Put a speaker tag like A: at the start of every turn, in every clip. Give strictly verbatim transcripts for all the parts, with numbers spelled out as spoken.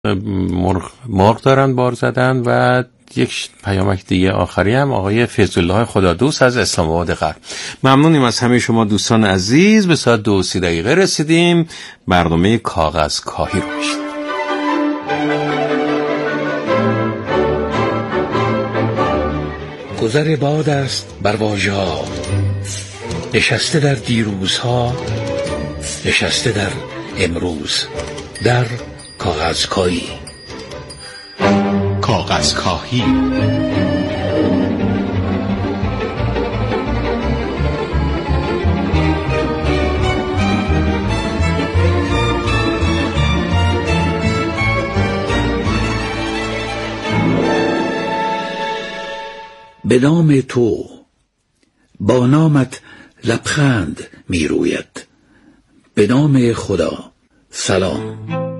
A: مرغ, مرغ دارن بار زدن. و یک پیامک دیگه آخری هم آقای فیض‌الله خدادوست از اسلام آباد غرب. ممنونیم از همه شما دوستان عزیز. به ساعت دو و سی دقیقه رسیدیم. برنامه کاغذ کاهی رو بشنویم.
B: گذر باد است بر واژه‌ها، نشسته در دیروزها، نشسته در امروز، در کاغذ کاهی.
C: کاغذ کاهی
B: به نام تو، با نامت لبخند می روید. به نام خدا، سلام.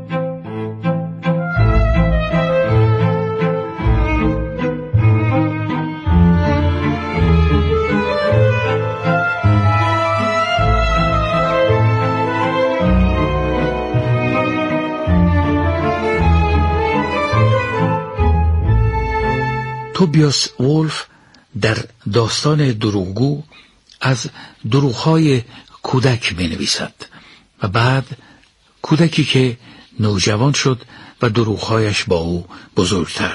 B: توبیاس وولف در داستان دروغگو از دروغ‌های کودک می‌نویسد و بعد کودکی که نوجوان شد و دروغ‌هایش با او بزرگتر.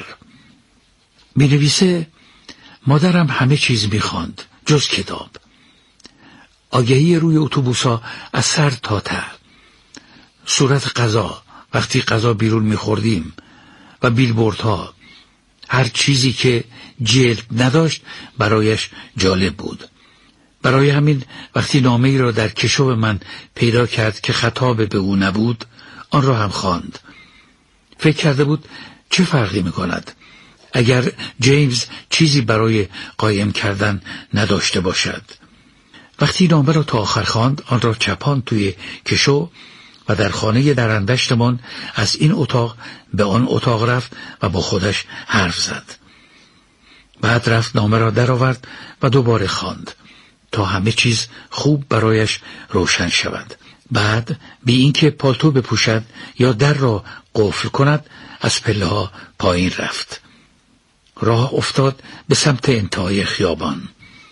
B: می‌نویسه مادرم همه چیز می‌خواند جز کتاب. آگهی روی اتوبوس‌ها از سر تا ته، صورت غذا وقتی غذا بیرون می‌خوردیم و بیلبوردها، هر چیزی که جلد نداشت برایش جالب بود. برای همین وقتی نامه‌ای را در کشو من پیدا کرد که خطاب به او نبود، آن را هم خواند. فکر کرده بود چه فرقی می‌کند اگر جیمز چیزی برای قایم کردن نداشته باشد. وقتی نامه را تا آخر خواند، آن را چپاند توی کشو و در خانه درندشتمان از این اتاق به آن اتاق رفت و با خودش حرف زد. بعد رفت نامه را درآورد و دوباره خواند تا همه چیز خوب برایش روشن شود. بعد بی اینکه پالتو بپوشد یا در را قفل کند از پله ها پایین رفت. راه افتاد به سمت انتهای خیابان.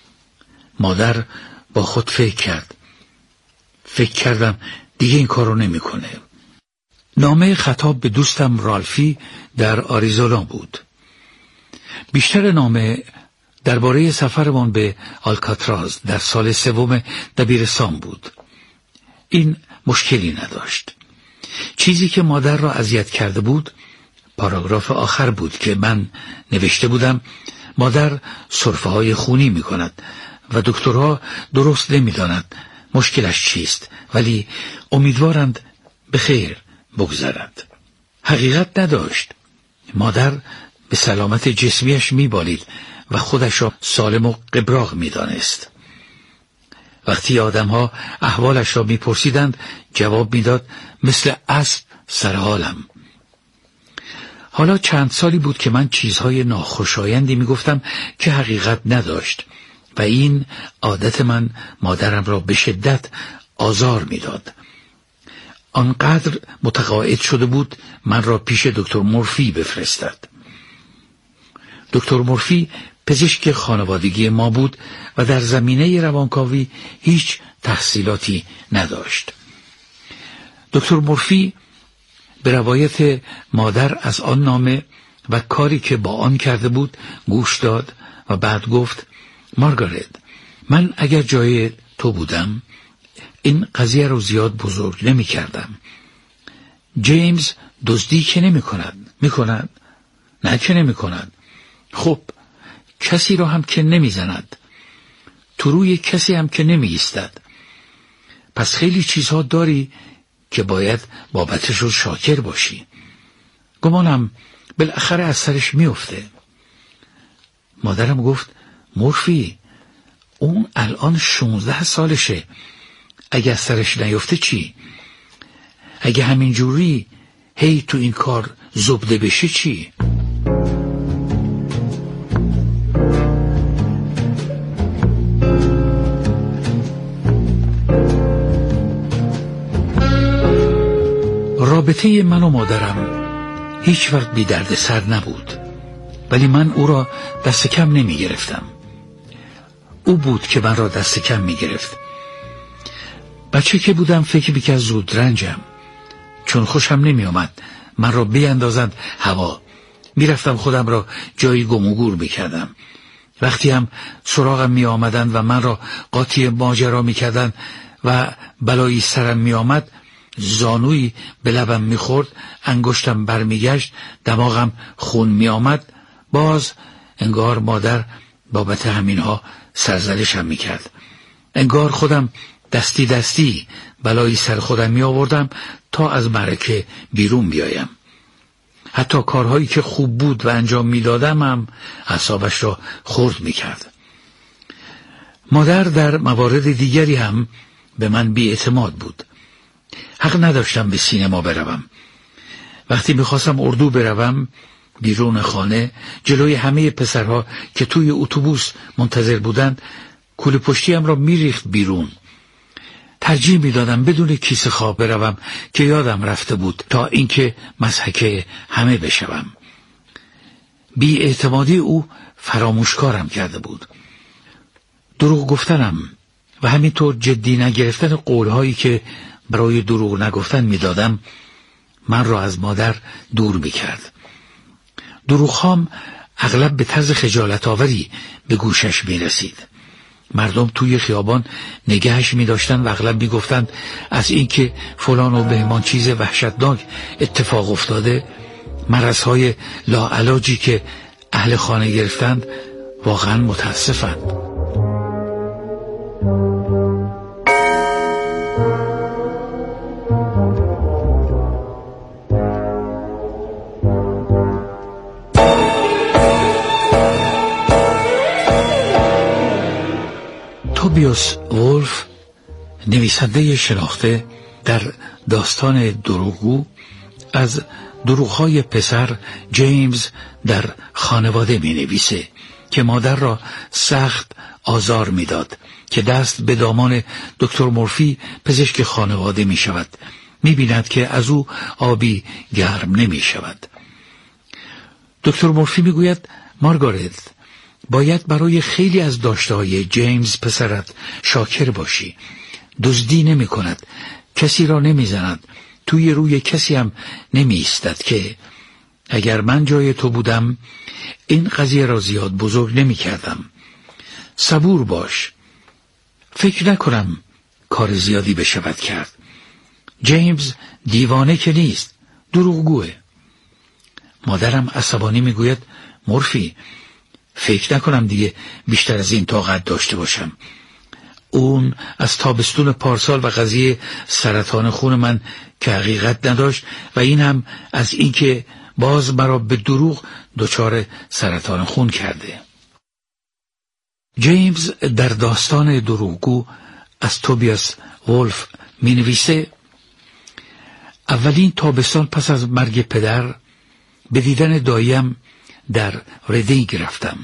B: مادر با خود فکر کرد. فکر کردم دیگه این کارو نمی‌کنه. نامه خطاب به دوستم رالفی در آریزونا بود. بیشتر نامه درباره سفرمان به آلکاتراز در سال سوم دبیرستان بود. این مشکلی نداشت. چیزی که مادر را اذیت کرده بود پاراگراف آخر بود که من نوشته بودم مادر سرفه‌های خونی می‌کند و دکترها درست نمی‌دانند مشکلش چیست، ولی امیدوارند به خیر بگذرد. حقیقت نداشت. مادر به سلامت جسمیش میبالید و خودش را سالم و قبراق میدانست. وقتی آدمها احوالش را میپرسیدند جواب میداد مثل اسب سرحالم. حالا چند سالی بود که من چیزهای ناخوشایندی میگفتم که حقیقت نداشت و این عادت من مادرم را به شدت آزار میداد. آنقدر متقاعد شده بود من را پیش دکتر مورفی بفرستد. دکتر مورفی پزشک خانوادگی ما بود و در زمینه روانکاوی هیچ تحصیلاتی نداشت. دکتر مورفی به روایت مادر از آن نامه و کاری که با آن کرده بود گوش داد و بعد گفت مارگارت، من اگر جای تو بودم این قضیه رو زیاد بزرگ نمی کردم. جیمز دزدی که نمی کند. می کند؟ نه که نمی کند. خب کسی رو هم که نمی زند. تو روی کسی هم که نمی ایستد. پس خیلی چیزها داری که باید بابتش رو شاکر باشی. گمانم بالاخره از سرش می افته. مادرم گفت مورفی اون الان شونزده سالشه. اگه از سرش نیفته چی؟ اگه همین جوری هی تو این کار زبده بشه چی؟ رابطه من و مادرم هیچ وقت بی درد سر نبود، ولی من او را دست کم نمی گرفتم. او بود که من را دست کم می گرفت. بچه که بودم فکر می‌کرد زود رنجم، چون خوشم نمی آمد من را بیاندازند هوا. میرفتم خودم را جایی گم و گور میکردم. وقتی هم سراغم می آمدند و من را قاطی ماجرا میکردند و بلایی سرم می آمد، زانویی به لبم میخورد، انگشتم برمیگشت، دماغم خون می آمد، باز انگار مادر بابت همینها سرزنشم میکرد. انگار خودم دستی دستی بلایی سر خودم می آوردم تا از معرکه بیرون بیایم. حتی کارهایی که خوب بود و انجام می دادم هم اعصابش را خرد می کرد. مادر در موارد دیگری هم به من بی اعتماد بود. حق نداشتم به سینما بروم. وقتی می خواستم اردو بروم، بیرون خانه جلوی همه پسرها که توی اتوبوس منتظر بودند کوله پشتیم را می ریخت بیرون. ترجیح می دادم بدون کیسه خواب بروم که یادم رفته بود تا اینکه مضحک همه بشوم. بی اعتمادی او فراموشکارم کرده بود. دروغ گفتنم و همینطور جدی نگرفتن قولهایی که برای دروغ نگفتن می دادم من را از مادر دور می کرد. دروغهام اغلب به طرز خجالت آوری به گوشش می رسید. مردم توی خیابان نگهش می داشتن و اغلب می گفتند از اینکه فلان و بهمان چیز وحشتناک اتفاق افتاده، مرضهای لاعلاجی که اهل خانه گرفتند، واقعا متاسفند. توبیاس وولف، نویسنده شناخته در داستان دروغگو، از دروغهای پسر جیمز در خانواده می نویسه که مادر را سخت آزار می داد که دست به دامان دکتر مورفی پزشک خانواده می شود. می بیند که از او آبی گرم نمی شود. دکتر مورفی می گوید مارگارت، باید برای خیلی از داشته‌های جیمز پسرت شاکر باشی. دزدی نمی کند، کسی را نمی زند، توی روی کسی هم نمی ایستد که اگر من جای تو بودم این قضیه را زیاد بزرگ نمی کردم. صبور باش، فکر نکنم کار زیادی بشود کرد. جیمز دیوانه که نیست، دروغگوه. مادرم عصبانی می گوید مورفی، فکر نکنم دیگه بیشتر از این طاقت داشته باشم. اون از تابستون پارسال و قضیه سرطان خون من که حقیقت نداشت و این هم از این که باز مرا به دروغ دچار سرطان خون کرده. جیمز در داستان دروغگو از توبیاس وولف می نویسه اولین تابستان پس از مرگ پدر به دیدن داییم در ریدینگ رفتم.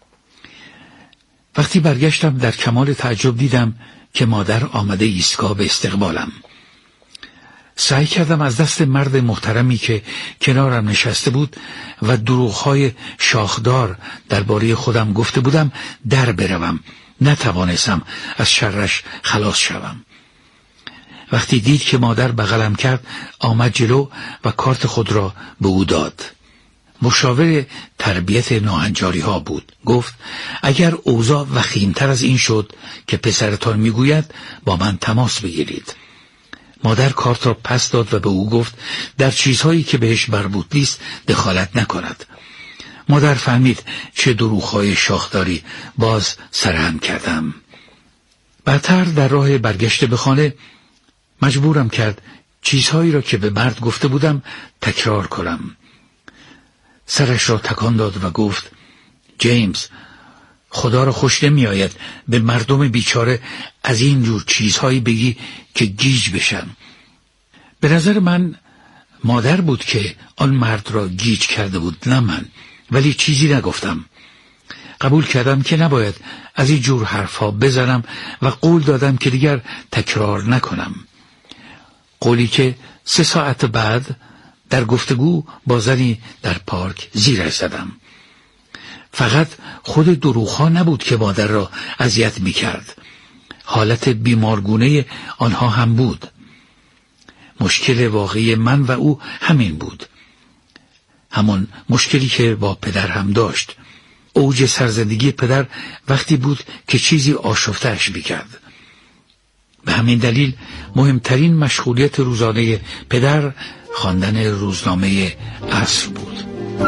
B: وقتی برگشتم در کمال تعجب دیدم که مادر آمده ایستگاه به استقبالم. سعی کردم از دست مرد محترمی که کنارم نشسته بود و دروغ‌های شاخدار درباره خودم گفته بودم در بروم. نتوانستم از شرش خلاص شوم. وقتی دید که مادر بغلم کرد آمد جلو و کارت خود را به او داد. مشاور تربیت ناهنجاری ها بود. گفت اگر اوضاع وخیمتر از این شد که پسرتان میگوید با من تماس بگیرید. مادر کارت را پس داد و به او گفت در چیزهایی که بهش مربوط نیست دخالت نکند. مادر فهمید چه دروغ‌های شاخداری باز سرهم کردم. بعدتر در راه برگشت به خانه مجبورم کرد چیزهایی را که به مرد گفته بودم تکرار کنم. سرش را تکان داد و گفت جیمز، خدا را خوش نمی آید به مردم بیچاره از این جور چیزهایی بگی که گیج بشن. به نظر من مادر بود که آن مرد را گیج کرده بود، نه من، ولی چیزی نگفتم. قبول کردم که نباید از این جور حرفها بزنم و قول دادم که دیگر تکرار نکنم. قولی که سه ساعت بعد در گفتگو با زنی در پارک زیرش زدم. فقط خود دروغ‌ها نبود که مادر را اذیت می‌کرد. حالت بیمارگونه آنها هم بود. مشکل واقعی من و او همین بود. همان مشکلی که با پدر هم داشت. اوج سرزندگی پدر وقتی بود که چیزی آشفته‌اش می‌کرد. به همین دلیل مهمترین مشغولیت روزانه پدر خواندن روزنامه عصر بود.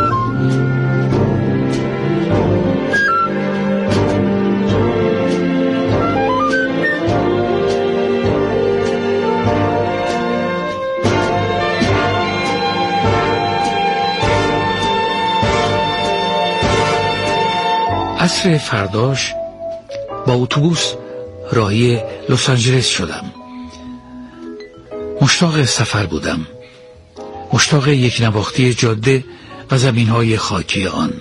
B: عصر فرداش با اتوبوس راهی لس آنجلس شدم. مشتاق سفر بودم، مشتاق یک نواختی جاده و زمینهای خاکی آن.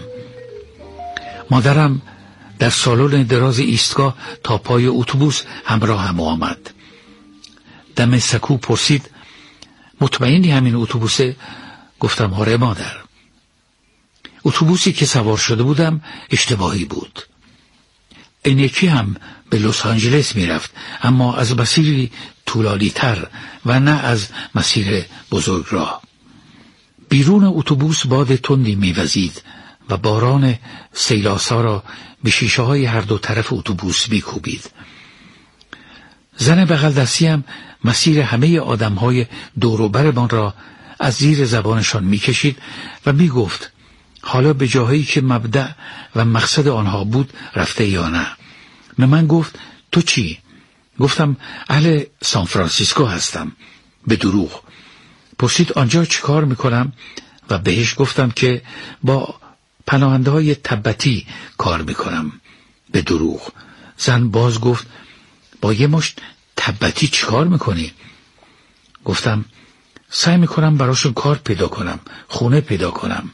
B: مادرم در سالن دراز ایستگاه تا پای اتوبوس همراهم آمد. دم سکو پرسید مطمئنی همین اتوبوسه؟ گفتم آره مادر. اتوبوسی که سوار شده بودم اشتباهی بود. این یکی هم به لس آنجلس می رفت، اما از مسیری طولانی تر و نه از مسیر بزرگراه. بیرون اتوبوس باد تندی می وزید و باران سیلاسا را به شیشه های هر دو طرف اتوبوس می کوبید. زن بغل دستیم مسیر همه آدم های دوروبرمان را از زیر زبانشان می کشید و می گفت حالا به جاهایی که مبدأ و مقصد آنها بود رفته یا نه. به من گفت تو چی؟ گفتم اهل سان فرانسیسکو هستم. به دروغ. پرسید آنجا چی کار میکنم؟ و بهش گفتم که با پناهنده های تبتی کار میکنم. به دروغ. زن باز گفت با یه مشت تبتی چی کار میکنی؟ گفتم سعی میکنم براشون کار پیدا کنم، خونه پیدا کنم.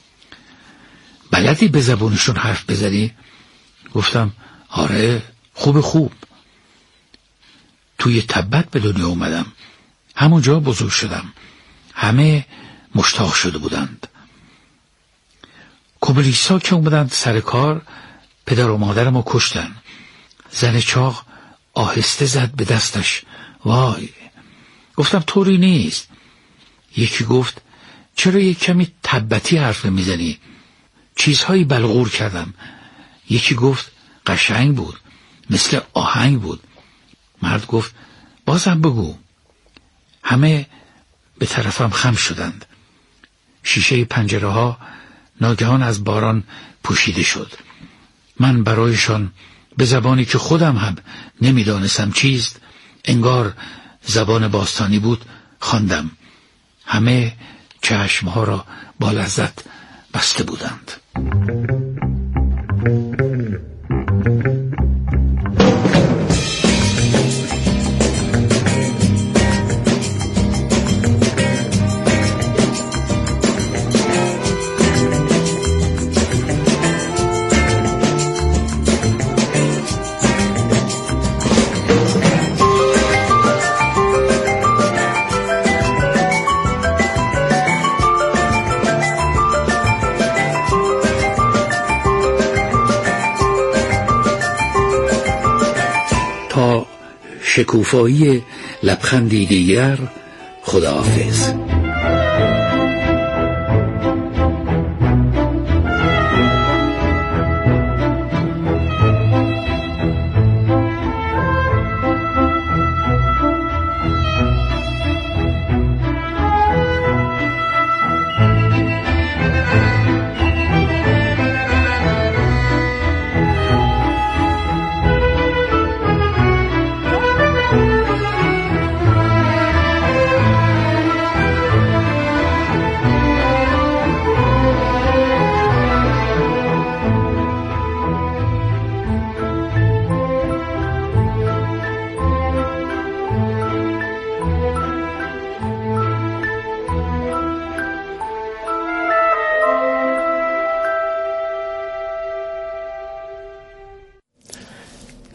B: بلدی به زبونشون حرف بزنی؟ گفتم آره خوب خوب. توی تبت به دنیا اومدم، همونجا بزرگ شدم. همه مشتاق شده بودند. کمونیستا که اومدند سر کار پدر و مادرم رو کشتن. زن چاق آهسته زد به دستش وای. گفتم طوری نیست. یکی گفت چرا یک کمی تبتی حرف میزنی؟ چیزهایی بلغور کردم. یکی گفت قشنگ بود، مثل آهنگ بود. مرد گفت بازم بگو. همه به طرفم خم شدند. شیشه پنجره ها ناگهان از باران پوشیده شد. من برایشان به زبانی که خودم هم نمیدانستم چیست، انگار زبان باستانی بود، خواندم. همه چشمها را با لذت بسته بودند. شکوفایی لبخندی دیگر. خداحافظ.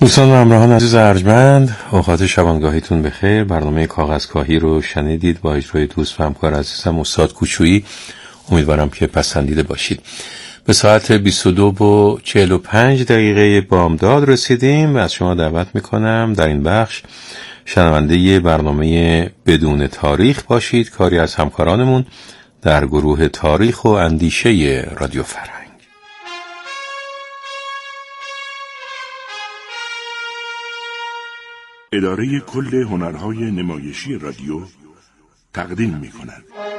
A: دوستان و همراهان عزیز ارجمند، اوقات شبانگاهیتون بخیر. برنامه کاغذکاهی رو شنیدید با اجرای دوست و همکار عزیزم استاد کوچویی. امیدوارم که پسندیده باشید. به ساعت بیست و دو و چهل و پنج دقیقه بامداد رسیدیم و از شما دعوت میکنم در این بخش شنونده برنامه بدون تاریخ باشید، کاری از همکارانمون در گروه تاریخ و اندیشه رادیو فرهنگ.
C: اداره کل هنرهای نمایشی رادیو تقدیم می کند.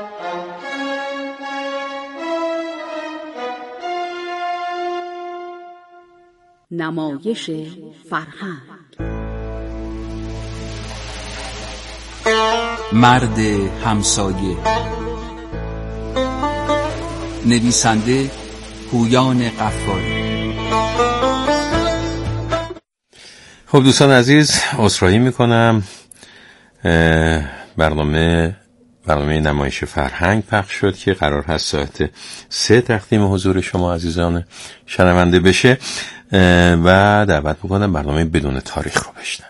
D: نمایش فرهنگ.
E: مرد همسایه. نویسنده پویان قفاری.
A: خب دوستان عزیز، عذرخواهی میکنم، برنامه برنامه نمایش فرهنگ پخش شد که قرار هست ساعت سه تقدیم حضور شما عزیزان شنونده بشه و دعوت میکنم برنامه بدون تاریخ رو بشنوید.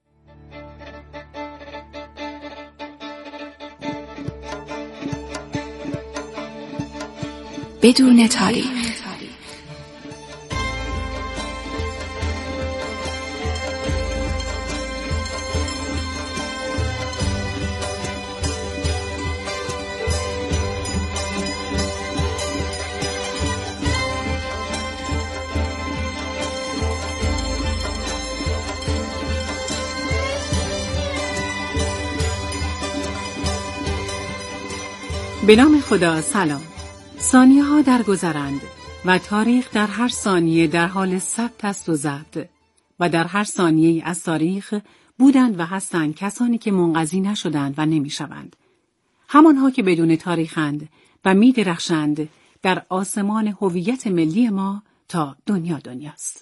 F: بدون تاریخ.
D: به نام خدا. سلام. ثانیه ها در گذرند و تاریخ در هر ثانیه در حال ثبت است و ضبط و در هر ثانیه از تاریخ بودند و هستند کسانی که منقضی نشدند و نمی شوند. همانها که بدون تاریخند و می درخشند در آسمان هویت ملی ما تا دنیا دنیاست.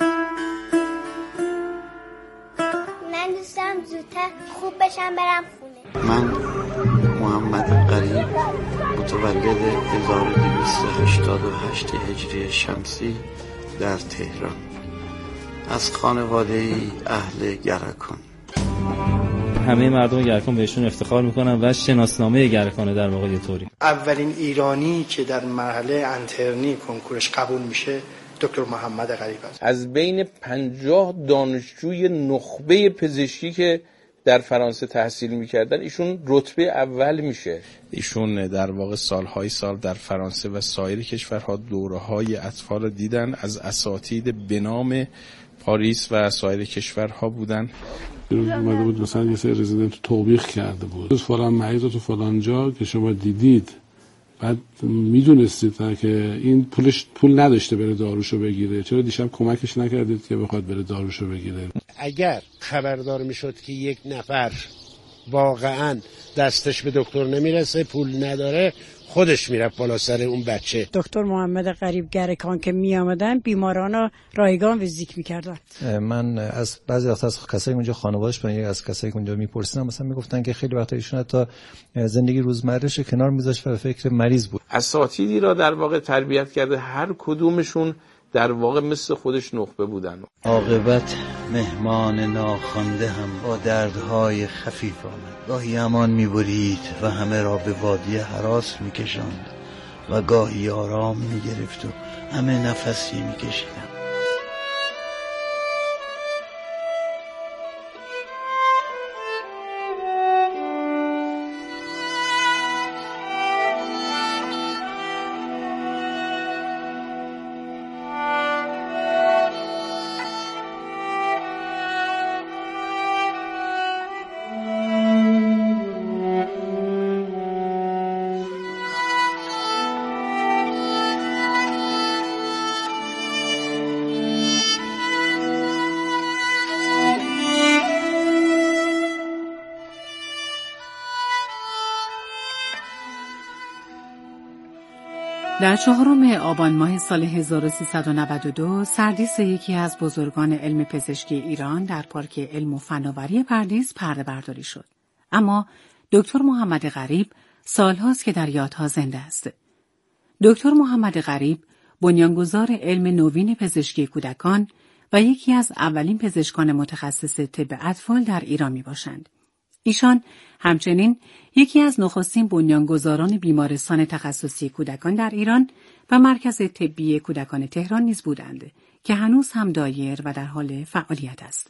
G: من دوستم زودتر خوب بشم برم خونه.
H: من محمد غریب، متولد هزار و دویست و هشتاد و هشت هجری شمسی در تهران، از خانواده اهل گرکان.
I: همه مردم گرکان بهشون افتخار میکنن و شناسنامه گرکان در واقع طوری.
J: اولین ایرانی که در مرحله انترنی کنکورش قبول میشه دکتر محمد غریب است.
K: از بین پنجاه دانشجوی نخبه پزشکی که در فرانسه تحصیل میکردن ایشون رتبه اول میشه.
L: ایشون در واقع سالهای سال در فرانسه و سایر کشورها دوره‌های اطفال دیدن، از اساتید به نام پاریس و سایر کشورها بودن.
M: اومده بود مثلا یه سری رزیدنت توبیخ کرده بود، فلان مریض تو فلان جا که شما دیدید، بعد میدونستید که این پولش پول نداشته بره داروشو بگیره، چرا دیشب کمکش نکردید که بخواد بره داروشو بگیره؟
N: اگر خبردار میشد که یک نفر واقعا دستش به دکتر نمیرسه، پول نداره، خودش میرفت بالا سر اون بچه.
O: دکتر محمد غریب گرکان که می آمدن بیماران رو رایگان ویزیت میکردن.
P: من از بعضی وقتا از کسایی اونجا خانواده‌اش بودن، از کسایی که اونجا میپرسیدم، مثلا میگفتن که خیلی وقتا ایشون حتی زندگی روزمره‌اش کنار میذاشت و فکر مریض بود.
K: اساتیدی را در واقع تربیت کرده، هر کدومشون در واقع مثل خودش نخبه بودن.
H: عاقبت مهمان ناخوانده هم با دردهای خفیف آمد. گاهی امان می‌برید و همه را به وادی هراس می‌کشاند و گاهی آرام می‌گرفت و همه نفسی می‌کشیدند.
D: در چهارم آبان ماه سال هزار و سیصد و نود و دو سردیس یکی از بزرگان علم پزشکی ایران در پارک علم و فناوری پردیس پرده برداری شد. اما دکتر محمد غریب سالهاست که در یادها زنده است. دکتر محمد غریب بنیانگذار علم نوین پزشکی کودکان و یکی از اولین پزشکان متخصص طب اطفال در ایران می باشند. ایشان همچنین یکی از نخستین بنیانگذاران بیمارستان تخصصی کودکان در ایران و مرکز طبی کودکان تهران نیز بودند که هنوز هم دایر و در حال فعالیت است.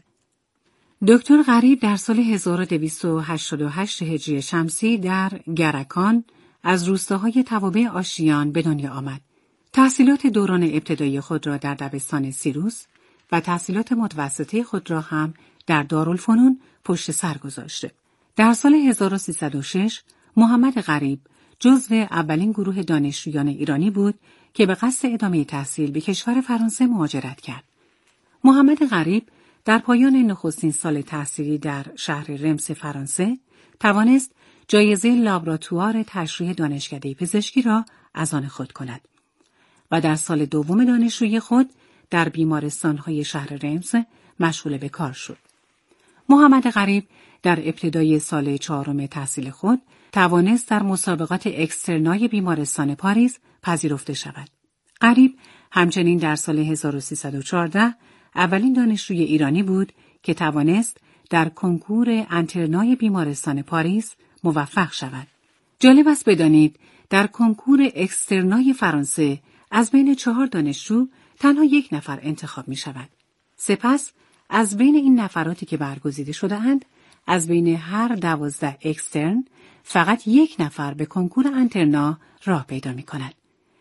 D: دکتر غریب در سال هزار و دویست و هشتاد و هشت هجری شمسی در گرکان از روستاهای توابع آشیان به دنیا آمد. تحصیلات دوران ابتدایی خود را در دبستان سیروس و تحصیلات متوسطه خود را هم در دارالفنون پشت سر گذاشته. در سال هزار و سیصد و شش محمد غریب جزو اولین گروه دانشجویان ایرانی بود که به قصد ادامه تحصیل به کشور فرانسه مهاجرت کرد. محمد غریب در پایان نخستین سال تحصیلی در شهر رمس فرانسه توانست جایزه لابراتوار تشریح دانشکده پزشکی را از آن خود کند و در سال دوم دانشجویی خود در بیمارستان‌های شهر رمس مشغول به کار شد. محمد غریب در ابتدای سال چهارم تحصیل خود توانست در مسابقات اکسترنای بیمارستان پاریس پذیرفته شود. غریب همچنین در سال هزار و سیصد و چهارده اولین دانشجوی ایرانی بود که توانست در کنکور انترنای بیمارستان پاریس موفق شود. جالب است بدانید در کنکور اکسترنای فرانسه از بین چهار دانشجو تنها یک نفر انتخاب می شود. سپس از بین این نفراتی که برگزیده شده اند، از بین هر دوازده اکسترن فقط یک نفر به کنکور انترنا راه پیدا می کند.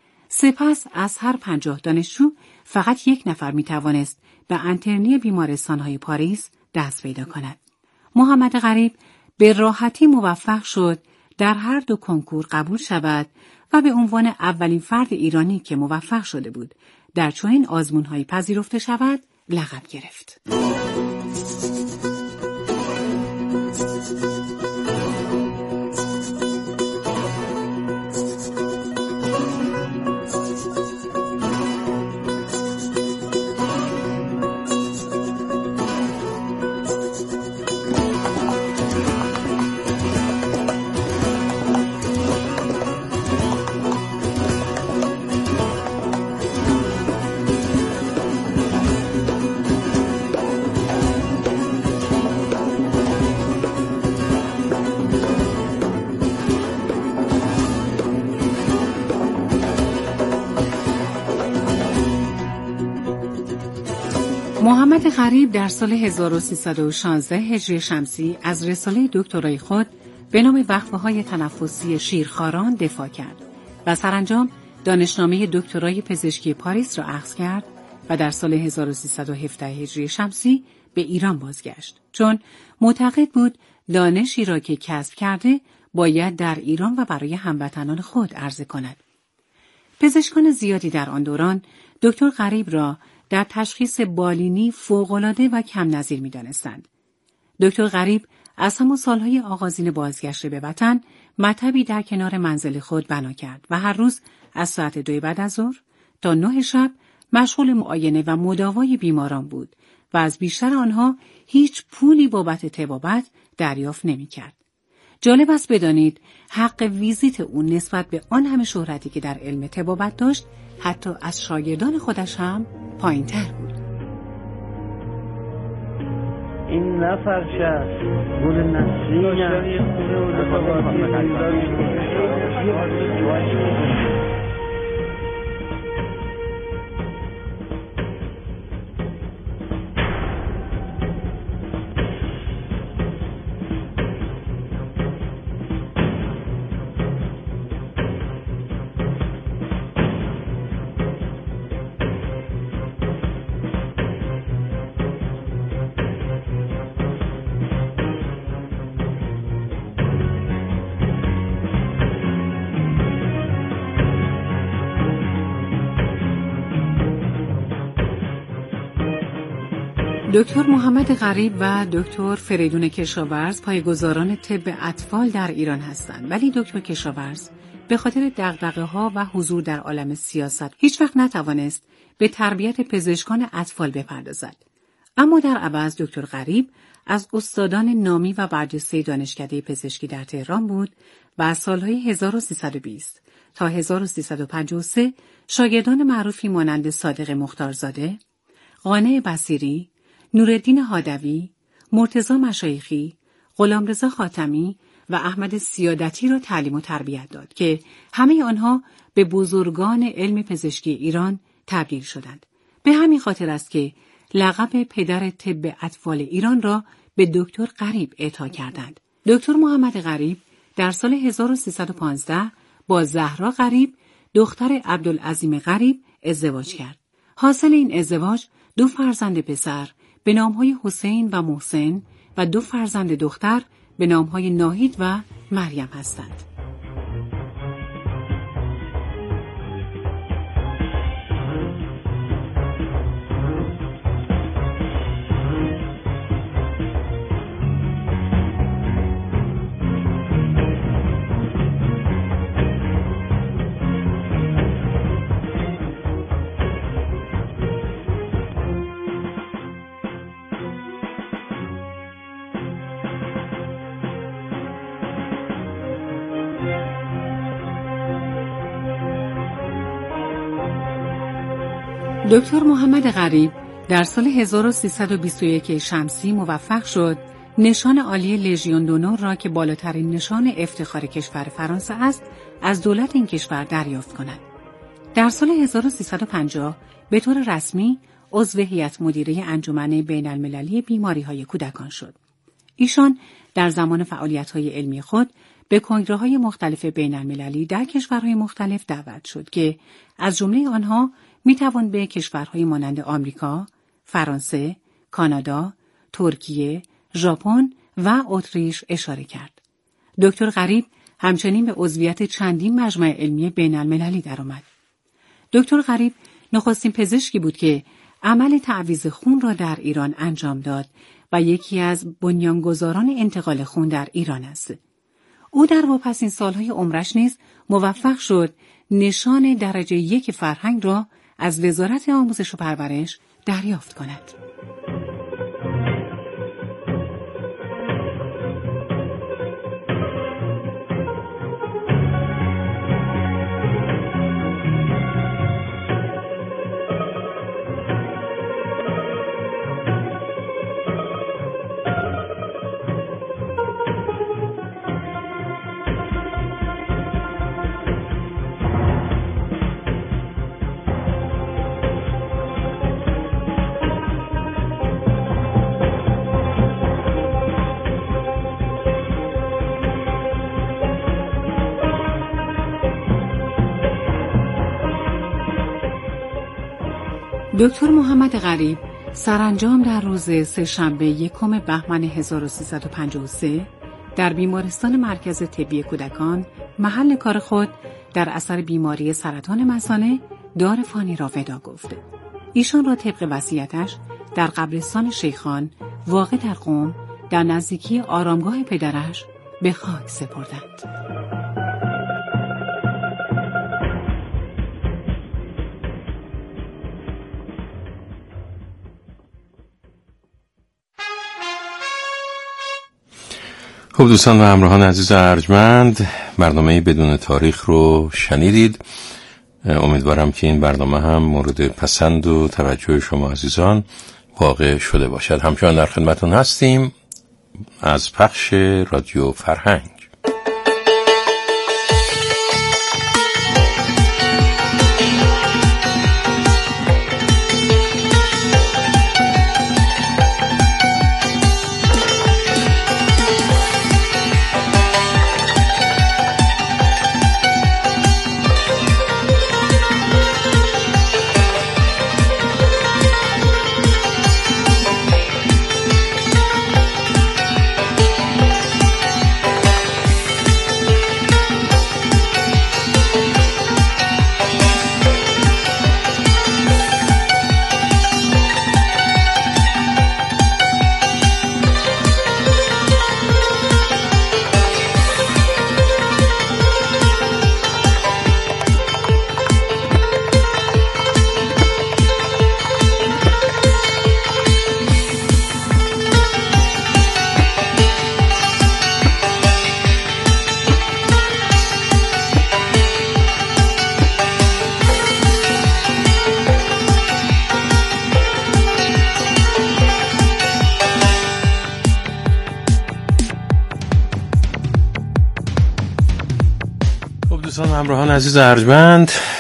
D: سپس از هر پنجاه دانشجو فقط یک نفر می توانست به انترنی بیمارستان‌های پاریس دست پیدا کند. محمد غریب به راحتی موفق شد در هر دو کنکور قبول شود و به عنوان اولین فرد ایرانی که موفق شده بود در چنین آزمون‌هایی پذیرفته شود لقب گرفت. محمد غریب در سال هزار و سیصد و شانزده هجری شمسی از رساله دکترای خود به نام وقفه‌های تنفسی شیرخواران دفاع کرد و سرانجام دانشنامه دکترای پزشکی پاریس را اخذ کرد و در سال هزار و سیصد و هفده هجری شمسی به ایران بازگشت، چون معتقد بود دانشی را که کسب کرده باید در ایران و برای هموطنان خود عرضه کند. پزشکان زیادی در آن دوران دکتر غریب را در تشخیص بالینی فوق‌العاده و کم نظیر می دانستند. دکتر غریب از همان سالهای آغازین بازگشت به وطن مطبی در کنار منزل خود بنا کرد و هر روز از ساعت دو بعد از ظهر تا نه شب مشغول معاینه و مداوای بیماران بود و از بیشتر آنها هیچ پولی بابت طبابت دریافت نمی کرد. جالب است بدانید حق ویزیت او نسبت به آن همه شهرتی که در علم طبابت داشت حتی از شاگردان خودش هم پایین تر بود.
F: این نفرش است گل نسرین
D: دکتر محمد غریب و دکتر فریدون کشاورز پایه‌گذاران طب اطفال در ایران هستند، ولی دکتر کشاورز به خاطر دغدغه‌ها و حضور در عالم سیاست هیچ وقت نتوانست به تربیت پزشکان اطفال بپردازد. اما در عوض دکتر غریب از استادان نامی و برجسته دانشکده پزشکی در تهران بود و از سالهای هزار و سیصد و بیست تا هزار و سیصد و پنجاه و سه شاگردان معروفی مانند صادق مختارزاده، قانع بصیری، نورالدین هادوی، مرتضی مشایخی، غلامرضا خاتمی و احمد سیادتی را تعلیم و تربیت داد که همه آنها به بزرگان علم پزشکی ایران تبدیل شدند. به همین خاطر است که لقب پدر طب اطفال ایران را به دکتر غریب اعطا کردند. دکتر محمد غریب در سال هزار و سیصد و پانزده با زهرا غریب دختر عبدالعظیم غریب ازدواج کرد. حاصل این ازدواج دو فرزند پسر به نامهای حسین و محسن و دو فرزند دختر به نامهای ناهید و مریم هستند. دکتر محمد غریب در سال هزار و سیصد و بیست و یک شمسی موفق شد نشان عالی لژیون دونور را که بالاترین نشان افتخار کشور فرانسه است از دولت این کشور دریافت کند. در سال هزار و سیصد و پنجاه به طور رسمی عضو هیئت مدیره انجمن بین المللی بیماری‌های کودکان شد. ایشان در زمان فعالیت‌های علمی خود به کنگره‌های مختلف بین المللی در کشورهای مختلف دعوت شد که از جمله آنها میتوان به کشورهای مانند آمریکا، فرانسه، کانادا، ترکیه، ژاپن و اتریش اشاره کرد. دکتر غریب همچنین به عضویت چندین مجمع علمی بین المللی درآمد. دکتر غریب نخستین پزشکی بود که عمل تعویض خون را در ایران انجام داد و یکی از بنیانگذاران انتقال خون در ایران است. او در واپسین سالهای عمرش نیز موفق شد نشان درجه یک فرهنگ را از وزارت آموزش و پرورش دریافت کند. دکتر محمد غریب سرانجام در روز سه‌شنبه یکم بهمن هزار و سیصد و پنجاه و سه در بیمارستان مرکز طبی کودکان محل کار خود در اثر بیماری سرطان مثانه دار فانی را ودا گفت. ایشان را طبق وصیتش در قبرستان شیخان واقع در قم در نزدیکی آرامگاه پدرش به خاک سپردند.
A: خب دوستان و همراهان عزیز و ارجمند، برنامه بدون تاریخ رو شنیدید. امیدوارم که این برنامه هم مورد پسند و توجه شما عزیزان واقع شده باشد. همچنان در خدمتون هستیم از پخش رادیو فرهنگ. همراهان عزیز ارجمند،